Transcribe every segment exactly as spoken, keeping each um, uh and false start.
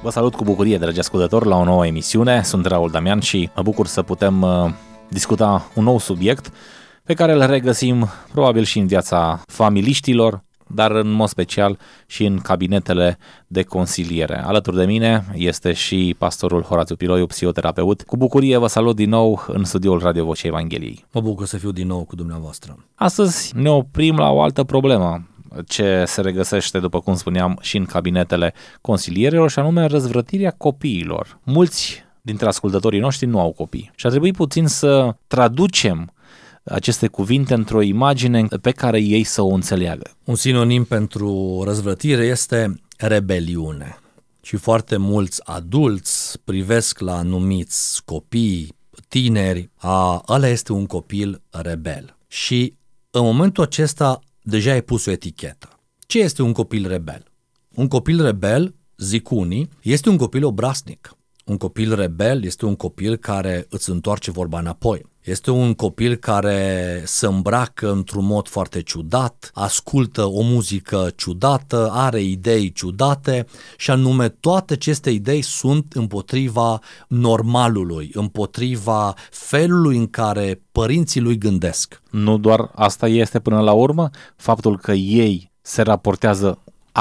Vă salut cu bucurie, dragi ascultători, la o nouă emisiune. Sunt Raul Damian și mă bucur să putem uh, discuta un nou subiect pe care îl regăsim probabil și în viața familiștilor, dar în mod special și în cabinetele de consiliere. Alături de mine este și pastorul Horațiu Piloiu, psihoterapeut. Cu bucurie vă salut din nou în studioul Radio Vocea Evangheliei. Mă bucur să fiu din nou cu dumneavoastră. Astăzi ne oprim la o altă problemă ce se regăsește, după cum spuneam, și în cabinetele consilierilor, și anume răzvrătirea copiilor. Mulți dintre ascultătorii noștri nu au copii și ar trebui puțin să traducem aceste cuvinte într-o imagine pe care ei să o înțeleagă. Un sinonim pentru răzvrătire este rebeliune. Și foarte mulți adulți privesc la anumiți copii, tineri, a, ăla este un copil rebel. Și în momentul acesta deja ai pus o etichetă. Ce este un copil rebel? Un copil rebel, zic unii, este un copil obraznic. Un copil rebel este un copil care îți întoarce vorba înapoi. Este un copil care se îmbracă într-un mod foarte ciudat, ascultă o muzică ciudată, are idei ciudate și anume toate aceste idei sunt împotriva normalului, împotriva felului în care părinții lui gândesc. Nu doar asta este până la urmă, faptul că ei se raportează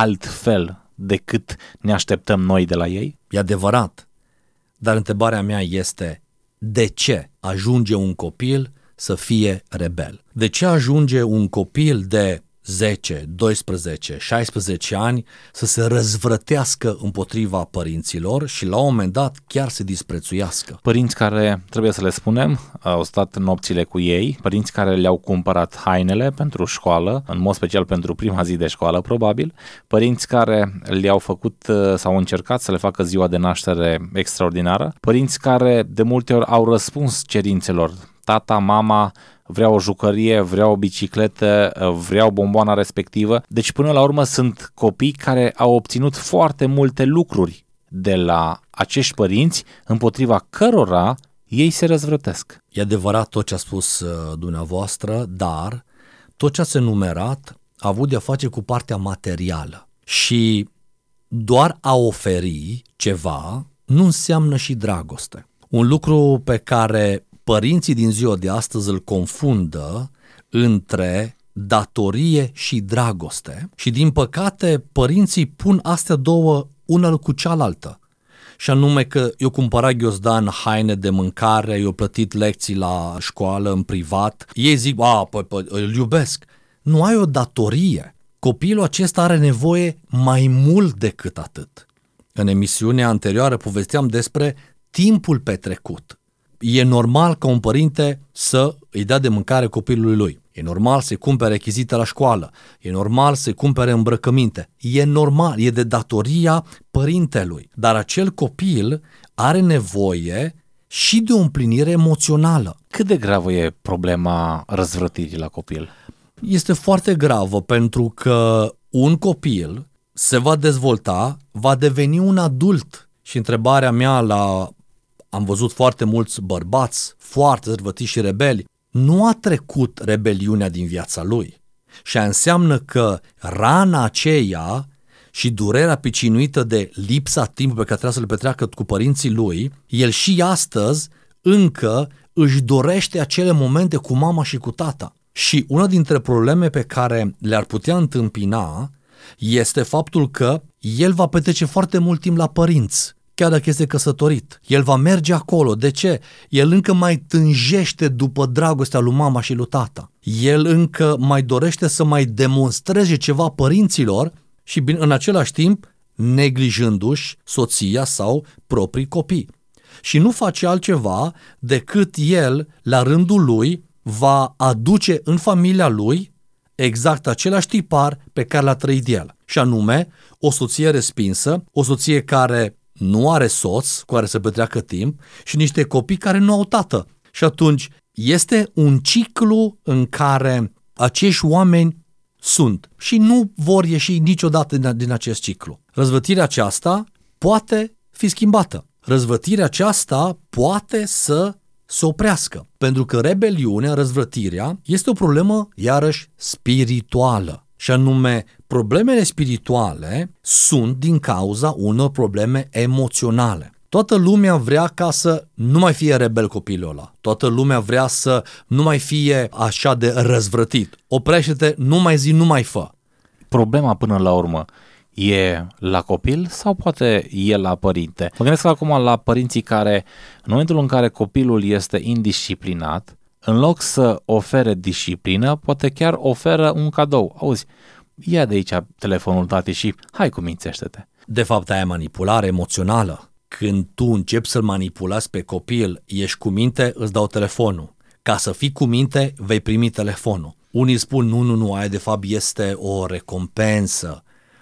altfel decât ne așteptăm noi de la ei? E adevărat, dar întrebarea mea este: de ce ajunge un copil să fie rebel? De ce ajunge un copil de zece, doisprezece, șaisprezece ani să se răzvrătească împotriva părinților și la un moment dat chiar se disprețuiască? Părinți care, trebuie să le spunem, au stat nopțile cu ei, părinți care le-au cumpărat hainele pentru școală, în mod special pentru prima zi de școală probabil, părinți care le-au făcut sau au încercat să le facă ziua de naștere extraordinară, părinți care de multe ori au răspuns cerințelor: tata, mama, vreau o jucărie, vreau o bicicletă, vreau bomboana respectivă. Deci până la urmă sunt copii care au obținut foarte multe lucruri de la acești părinți împotriva cărora ei se răzvrătesc. E adevărat tot ce a spus uh, dumneavoastră, dar tot ce ați enumerat a avut de-a face cu partea materială. Și doar a oferi ceva nu înseamnă și dragoste. Un lucru pe care părinții din ziua de astăzi îl confundă între datorie și dragoste și, din păcate, părinții pun astea două una cu cealaltă. Și anume că eu cumpărat ghiozdan haine de mâncare, eu plătit lecții la școală în privat, ei zic: a, păi, păi, îl iubesc. Nu ai o datorie. Copilul acesta are nevoie mai mult decât atât. În emisiunea anterioară povesteam despre timpul petrecut. E normal ca un părinte să îi dea de mâncare copilului lui. E normal să-i cumpere rechizite la școală. E normal să-i cumpere îmbrăcăminte. E normal, e de datoria părintelui. Dar acel copil are nevoie și de o împlinire emoțională. Cât de gravă e problema răzvrătirii la copil? Este foarte gravă, pentru că un copil se va dezvolta, va deveni un adult. Și întrebarea mea la... Am văzut foarte mulți bărbați foarte răzvrătiți și rebeli. Nu a trecut rebeliunea din viața lui. Și înseamnă că rana aceea și durerea picinuită de lipsa timpului pe care trebuie să le petreacă cu părinții lui, el și astăzi încă își dorește acele momente cu mama și cu tata. Și una dintre probleme pe care le-ar putea întâmpina este faptul că el va petrece foarte mult timp la părinți. Chiar dacă este căsătorit, el va merge acolo. De ce? El încă mai tânjește după dragostea lui mama și lui tata. El încă mai dorește să mai demonstreze ceva părinților și în același timp neglijându-și soția sau proprii copii. Și nu face altceva decât el, la rândul lui, va aduce în familia lui exact același tipar pe care l-a trăit el. Și anume, o soție respinsă, o soție care nu are soț cu care să petreacă timp și niște copii care nu au tată. Și atunci este un ciclu în care acești oameni sunt și nu vor ieși niciodată din, din acest ciclu. Răzvătirea aceasta poate fi schimbată. Răzvătirea aceasta poate să se oprească, pentru că rebeliunea, răzvrătirea, este o problemă iarăși spirituală. Și anume, problemele spirituale sunt din cauza unor probleme emoționale. Toată lumea vrea ca să nu mai fie rebel copilul ăla. Toată lumea vrea să nu mai fie așa de răzvrătit. Oprește-te, nu mai zi, nu mai fă. Problema până la urmă e la copil sau poate e la părinte? Mă gândesc acum la părinții care, în momentul în care copilul este indisciplinat, în loc să ofere disciplină, poate chiar oferă un cadou. Auzi, ia de aici telefonul tati și hai cumințește-te. De fapt, aia e manipulare emoțională. Când tu începi să-l manipulezi pe copil, ești cu minte, îți dau telefonul. Ca să fii cu minte, vei primi telefonul. Unii spun, nu, nu, nu, aia de fapt este o recompensă.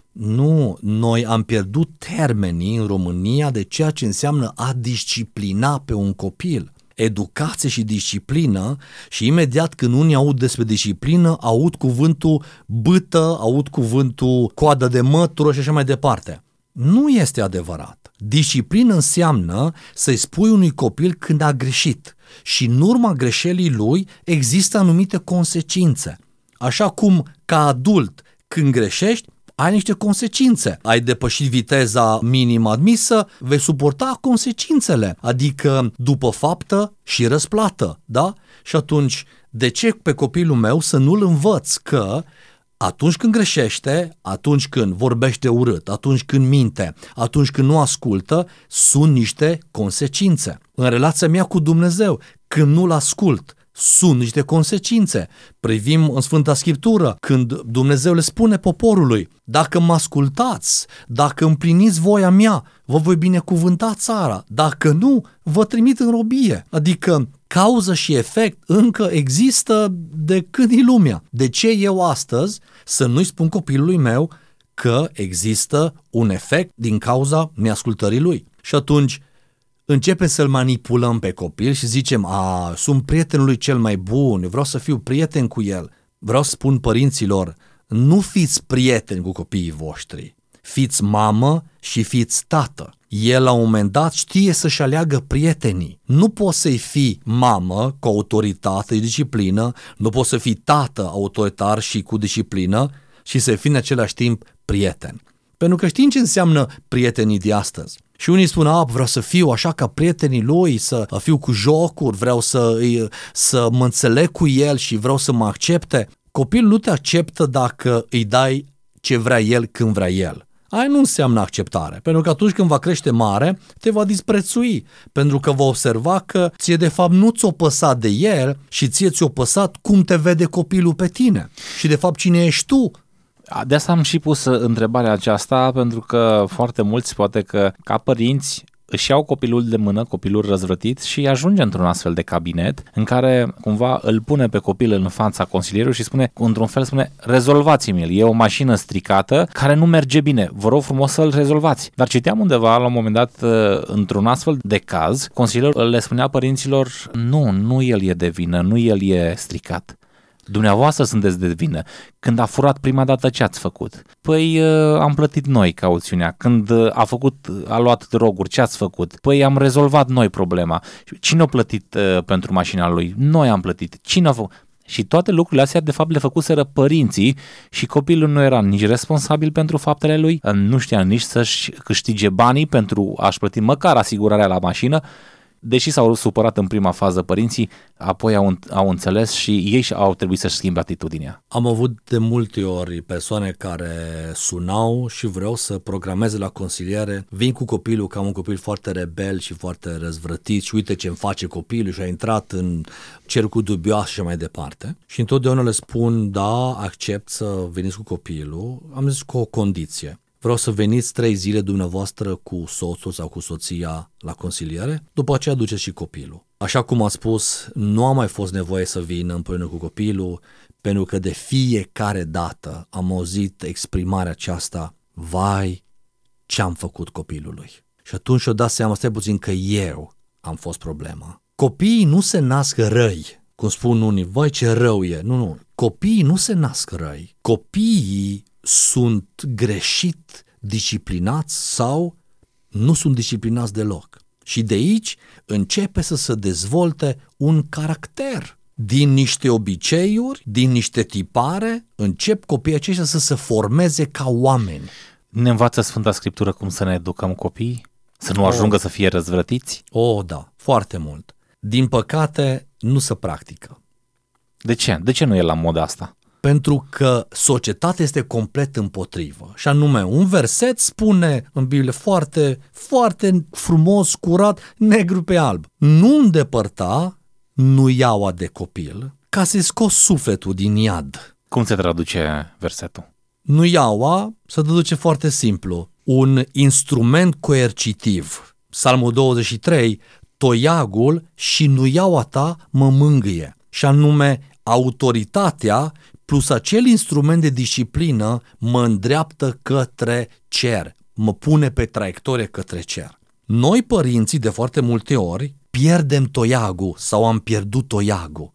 Nu, noi am pierdut termenii în România de ceea ce înseamnă a disciplina pe un copil. Educație și disciplină și imediat când unii aud despre disciplină, aud cuvântul bâtă, aud cuvântul coadă de mătură și așa mai departe. Nu este adevărat. Disciplină înseamnă să-i spui unui copil când a greșit și în urma greșelii lui există anumite consecințe. Așa cum ca adult când greșești, ai niște consecințe. Ai depășit viteza minimă admisă, vei suporta consecințele, adică după faptă și răsplată, da? Și atunci, de ce pe copilul meu să nu-l învăț că atunci când greșește, atunci când vorbește urât, atunci când minte, atunci când nu ascultă, sunt niște consecințe. În relația mea cu Dumnezeu, când nu-L ascult, sunt niște consecințe. Privim în Sfânta Scriptură, când Dumnezeu le spune poporului, dacă mă ascultați, dacă împliniți voia mea, vă voi binecuvânta țara, dacă nu, vă trimit în robie. Adică cauză și efect încă există de când e lumea. De ce eu astăzi să nu-i spun copilului meu că există un efect din cauza neascultării lui? Și atunci începem să-l manipulăm pe copil și zicem, a, sunt prietenul lui cel mai bun, eu vreau să fiu prieten cu el. Vreau să spun părinților, nu fiți prieteni cu copiii voștri, fiți mamă și fiți tată. El la un moment dat știe să-și aleagă prietenii. Nu poți să-i fii mamă cu autoritate și disciplină, nu poți să fii tată autoritar și cu disciplină și să fii în același timp prieten. Pentru că știm ce înseamnă prietenii de astăzi. Și unii spun, a, vreau să fiu așa ca prietenii lui, să fiu cu jocuri, vreau să, să mă înțeleg cu el și vreau să mă accepte. Copilul nu te acceptă dacă îi dai ce vrea el când vrea el. Aia nu înseamnă acceptare, pentru că atunci când va crește mare, te va disprețui, pentru că va observa că ție de fapt nu ți-o păsat de el și ție ți-o păsat cum te vede copilul pe tine și de fapt cine ești tu. De asta am și pus întrebarea aceasta, pentru că foarte mulți, poate că ca părinți, își iau copilul de mână, copilul răzvrătit și ajunge într-un astfel de cabinet în care cumva îl pune pe copil în fața consilierului și spune, într-un fel spune, rezolvați-mi-l, e o mașină stricată care nu merge bine, vă rog frumos să-l rezolvați. Dar citeam undeva la un moment dat, într-un astfel de caz, consilierul le spunea părinților, nu, nu el e de vină, nu el e stricat. Dumneavoastră sunteți de vină. Când a furat prima dată, ce ați făcut? Păi am plătit noi cauțiunea. Când a făcut, a luat droguri, ce ați făcut? Păi am rezolvat noi problema. Cine a plătit uh, pentru mașina lui? Noi am plătit. Cine a făcut? Și toate lucrurile astea de fapt le făcuseră părinții și copilul nu era nici responsabil pentru faptele lui, nu știa nici să-și câștige banii pentru a-și plăti măcar asigurarea la mașină. Deși s-au supărat în prima fază părinții, apoi au, au înțeles și ei au trebuit să-și schimbe atitudinea. Am avut de multe ori persoane care sunau și vreau să programeze la consiliere. Vin cu copilul, că am un copil foarte rebel și foarte răzvrătit și uite ce îmi face copilul și a intrat în cercul dubios și mai departe. Și întotdeauna le spun, da, accept să veniți cu copilul, am zis cu o condiție. Vreau să veniți trei zile dumneavoastră cu soțul sau cu soția la consiliere, după aceea duceți și copilul. Așa cum am spus, nu a mai fost nevoie să vină împreună cu copilul, pentru că de fiecare dată am auzit exprimarea aceasta, vai, ce-am făcut copilului. Și atunci și-o dat seama, stai puțin, că eu am fost problema. Copiii nu se nasc răi, cum spun unii, vai ce rău e. Nu, nu, copiii nu se nasc răi. Copiii sunt greșit disciplinați sau nu sunt disciplinați deloc. Și de aici începe să se dezvolte un caracter. din niște obiceiuri, din niște tipare, încep copiii aceștia să se formeze ca oameni. Ne învață Sfânta Scriptură cum să ne educăm copiii? Să nu ajungă oh. să fie răzvrătiți? Oh, da, foarte mult. Din păcate, nu se practică. De ce? De ce nu e la moda asta? Pentru că societatea este complet împotrivă. Și anume, un verset spune în Biblie foarte, foarte frumos, curat, negru pe alb. Nu îndepărta nuiaua de copil ca să-i scos sufletul din iad. Cum se traduce versetul? Nuiaua se traduce foarte simplu. Un instrument coercitiv. Psalmul douăzeci și trei, toiagul și nuiaua ta mă mângâie. Și anume, autoritatea plus acel instrument de disciplină mă îndreaptă către cer, mă pune pe traiectorie către cer. Noi, părinții, de foarte multe ori, pierdem toiagul sau am pierdut toiagul.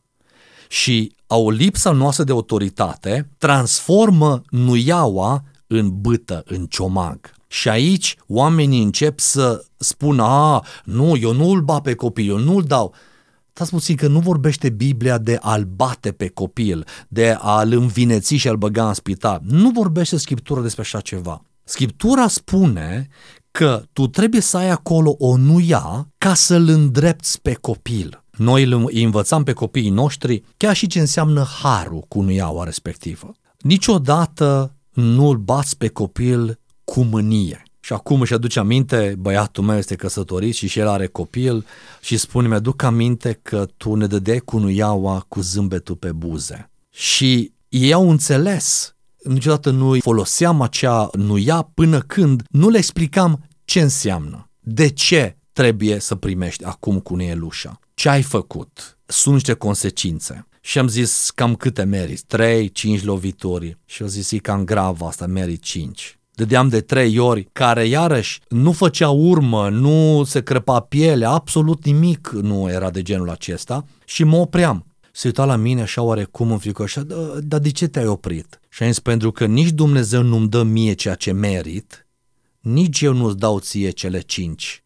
Și o lipsa noastră de autoritate transformă nuiaua în bâtă, în ciomag. Și aici oamenii încep să spună, a, nu, eu nu îl bat pe copil, eu nu îl dau. Stați puțin că nu vorbește Biblia de a-l bate pe copil, de a-l învineți și a-l băga în spital. Nu vorbește Scriptura despre așa ceva. Scriptura spune că tu trebuie să ai acolo o nuia ca să-l îndrepți pe copil. Noi îi învățam pe copiii noștri chiar și ce înseamnă harul cu nuiaua respectivă. Niciodată nu îl bați pe copil cu mânie. Și acum își aduce aminte, băiatul meu este căsătorit și și el are copil și spune, mi-aduc aminte că tu ne dădeai cu nuiaua cu zâmbetul pe buze. Și ei au înțeles, niciodată nu foloseam acea nuia până când nu le explicam ce înseamnă, de ce trebuie să primești acum cu nielușa, ce ai făcut, sunt niște consecințe. Și am zis, cam câte meriți? Trei, cinci lovituri. Și eu zis, e cam grav asta, merit cinci. Dădeam de trei ori, care iarăși nu făcea urmă, nu se crăpa pielea, absolut nimic nu era de genul acesta și mă opream. Se uita la mine așa oarecum înfricoșat, dar de ce te-ai oprit? Și am zis, pentru că nici Dumnezeu nu-mi dă mie ceea ce merit, nici eu nu-ți dau ție cele cinci.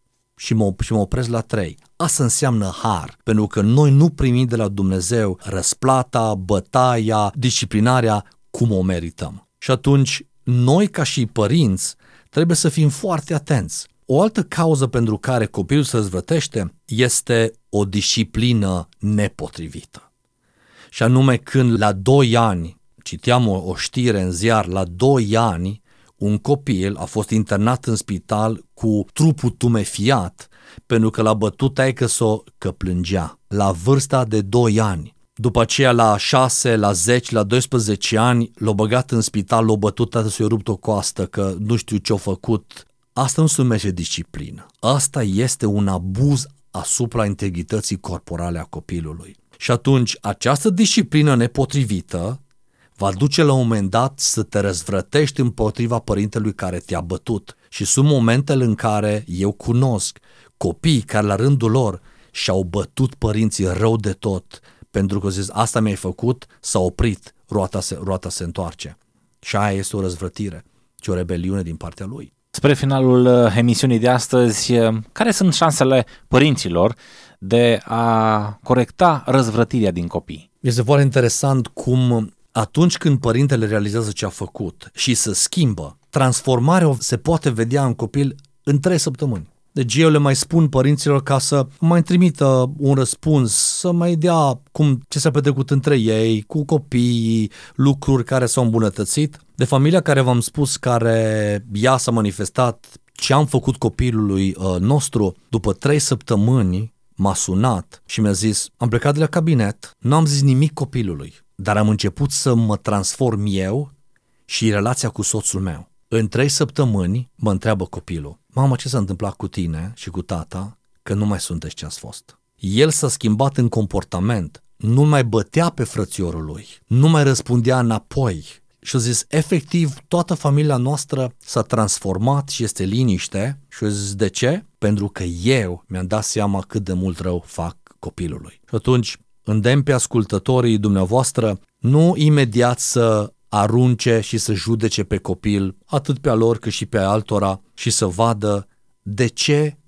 Și mă, și mă opresc la trei. Asta înseamnă har, pentru că noi nu primim de la Dumnezeu răsplata, bătaia, disciplinarea cum o merităm. Și atunci, noi ca și părinți trebuie să fim foarte atenți. O altă cauză pentru care copilul se răzvrătește este o disciplină nepotrivită. Și anume când la doi ani, citeam o, o știre în ziar, la doi ani un copil a fost internat în spital cu trupul tumefiat pentru că l-a bătut taică-s-o că plângea la vârsta de doi ani. După aceea la șase, la zece, la doisprezece ani l-a băgat în spital, l-a bătut, tată s-a rupt o coastă că nu știu ce-a făcut. Asta nu se numește disciplină. Asta este un abuz asupra integrității corporale a copilului. Și atunci această disciplină nepotrivită va duce la un moment dat să te răzvrătești împotriva părintelui care te-a bătut. Și sunt momentele în care eu cunosc copii care la rândul lor și-au bătut părinții rău de tot pentru că zis, asta mi-ai făcut, s-a oprit, roata se, roata se întoarce. Și aia este o răzvrătire și o rebeliune din partea lui. Spre finalul emisiunii de astăzi, care sunt șansele părinților de a corecta răzvrătirea din copii? Este foarte interesant cum atunci când părintele realizează ce a făcut și se schimbă, transformarea se poate vedea în copil în trei săptămâni. Deci eu le mai spun părinților ca să mai trimită un răspuns, să mai dea cum ce s-a petrecut între ei, cu copiii, lucruri care s-au îmbunătățit. De familia care v-am spus, care ea s-a manifestat ce am făcut copilului uh, nostru, după trei săptămâni m-a sunat și mi-a zis, am plecat de la cabinet, nu am zis nimic copilului, dar am început să mă transform eu și relația cu soțul meu. În trei săptămâni mă întreabă copilul, mamă, ce s-a întâmplat cu tine și cu tata, că nu mai sunteți ce ați fost. El s-a schimbat în comportament, nu mai bătea pe frățiorul lui, nu mai răspundea înapoi. Și a zis, efectiv, toată familia noastră s-a transformat și este liniște. Și a zis, de ce? Pentru că eu mi-am dat seama cât de mult rău fac copilului. Și atunci, îndemn pe ascultătorii dumneavoastră, nu imediat să arunce și să judece pe copil, atât pe a lor cât și pe a altora, și să vadă de ce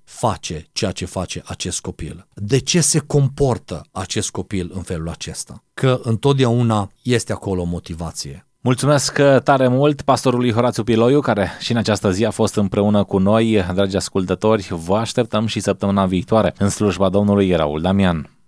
face ceea ce face acest copil? De ce se comportă acest copil în felul acesta? Că întotdeauna este acolo o motivație. Mulțumesc tare mult pastorului Horațiu Piloiu, care și în această zi a fost împreună cu noi. Dragi ascultători, vă așteptăm și săptămâna viitoare în slujba Domnului. Raul Damian.